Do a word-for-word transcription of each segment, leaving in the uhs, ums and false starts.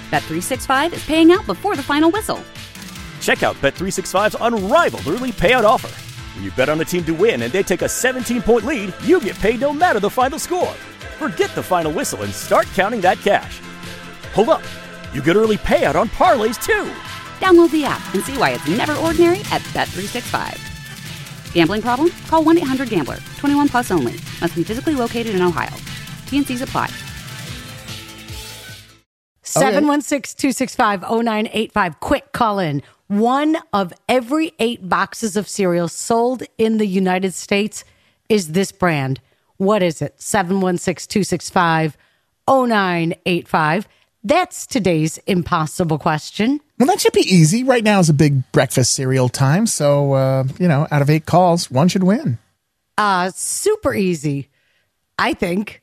Bet three sixty-five is paying out before the final whistle. Check out Bet three sixty-five's unrivaled early payout offer. When you bet on a team to win and they take a seventeen-point lead, you get paid no matter the final score. Forget the final whistle and start counting that cash. Hold up. You get early payout on parlays, too. Download the app and see why it's never ordinary at Bet three sixty-five. Gambling problem? Call one eight hundred gambler. twenty-one plus only. Must be physically located in Ohio. T N Cs apply. seven one six, two six five, zero nine eight five. Quick call in. One of every eight boxes of cereal sold in the United States is this brand. What is it? seven one six, two six five, zero nine eight five. That's today's impossible question. Well, that should be easy. Right now is a big breakfast cereal time. So, uh, you know, out of eight calls, one should win. Uh, super easy, I think.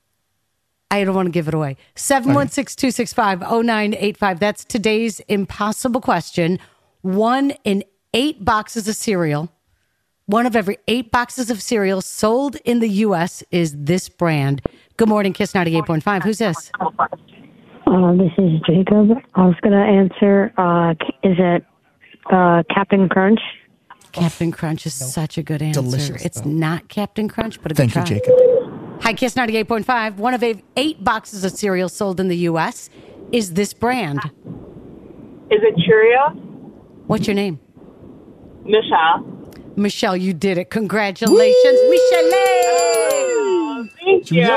I don't want to give it away. seven one six, two six five, zero nine eight five. That's today's impossible question. One in eight boxes of cereal, one of every eight boxes of cereal sold in the U S is this brand. Good morning, Kiss ninety-eight point five. Who's this? Uh, this is Jacob. I was going to answer, uh, is it uh, Captain Crunch? Captain Crunch is such a good answer. Delicious, it's though. not Captain Crunch, but a Thank good you, try. Jacob. Hi, Kiss ninety-eight point five. One of eight boxes of cereal sold in the U S is this brand. Is it Cheerios? What's your name? Michelle. Michelle, you did it. Congratulations, Michelle. Oh, thank you.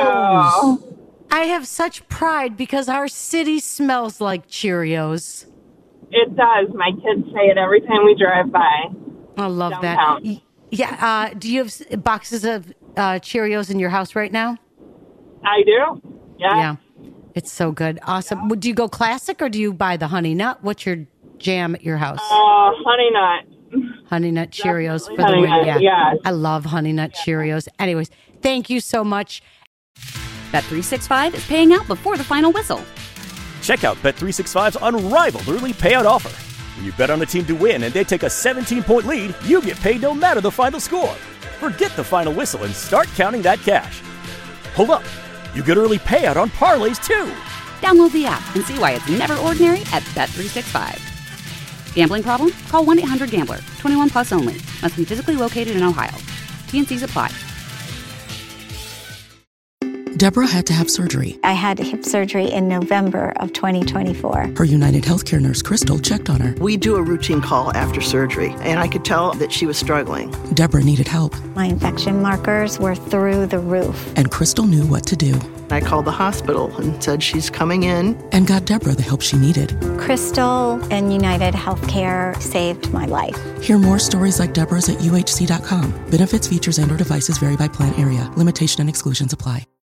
I have such pride because our city smells like Cheerios. It does. My kids say it every time we drive by. I love Downtown. that. Yeah. Uh, do you have s- boxes of uh, Cheerios in your house right now? I do. Yeah. Yeah. It's so good. Awesome. Would you go classic or do you buy the Honey Nut? What's your jam at your house? Uh, Honey Nut. Honey Nut Cheerios for the Honey win. Nut, Yeah. yes. I love Honey Nut Cheerios. Anyways, thank you so much. Bet three sixty-five is paying out before the final whistle. Check out Bet three sixty-five's unrivaled early payout offer. When you bet on a team to win and they take a seventeen-point lead, you get paid no matter the final score. Forget the final whistle and start counting that cash. Hold up. You get early payout on parlays, too. Download the app and see why it's never ordinary at Bet three sixty-five. Gambling problem? Call one eight hundred gambler. twenty-one plus only. Must be physically located in Ohio. T N Cs apply. Deborah had to have surgery. I had hip surgery in November of twenty twenty-four. Her United Healthcare nurse, Crystal, checked on her. We do a routine call after surgery, and I could tell that she was struggling. Deborah needed help, My infection markers were through the roof. and Crystal knew what to do I called the hospital and said she's coming in. and got Deborah the help she needed. Crystal and United Healthcare saved my life. Hear more stories like Deborah's at U H C dot com. Benefits, features, and or devices vary by plan area. Limitation and exclusions apply.